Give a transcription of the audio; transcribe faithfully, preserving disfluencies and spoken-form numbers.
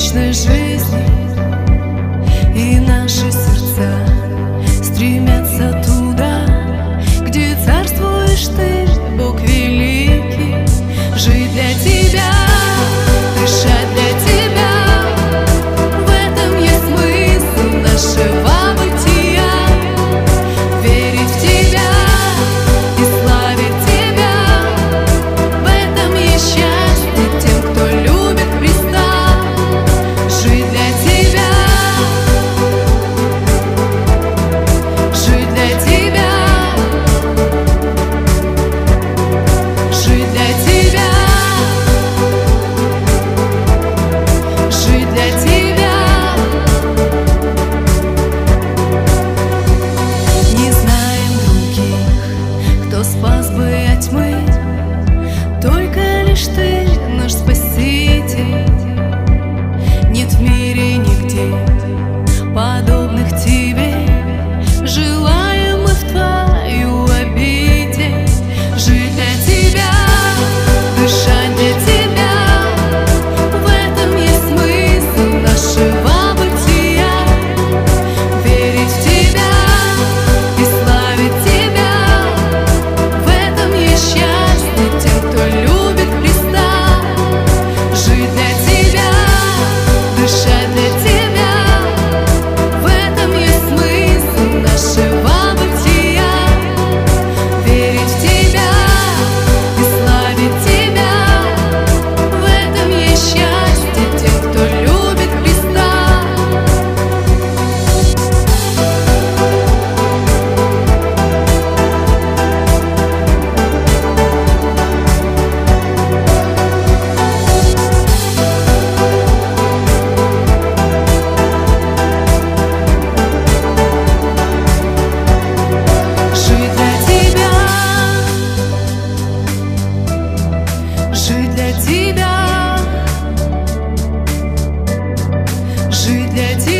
вечной жизни, и наши сердца стремятся туда, где царствуешь ты, Бог великий. Жить для тебя, дышать для тебя, в этом есть смысл нашего бытия. Верить в тебя и славить тебя, в этом есть счастье тем, кто любит Христа. Жить для тебя, жить для тебя, жить для тебя, жить для тебя. Не знаем других, кто спас бы от тьмы, только лишь ты, наш Спаситель. Нет в мире нигде подобных тебе, желаем мы в твою обитель. Жить для тебя, дышать для тебя, в этом есть смысл нашего бытия. Верить в тебя и славить тебя, в этом есть счастье тем, кто любит Христа. Жить для тебя, дышать для тебя, в этом есть смысл нашего бытия. Верить в тебя и славить тебя, в этом есть счастье тем, кто любит Христа. Жить для тебя, жить для тебя, жить для тебя.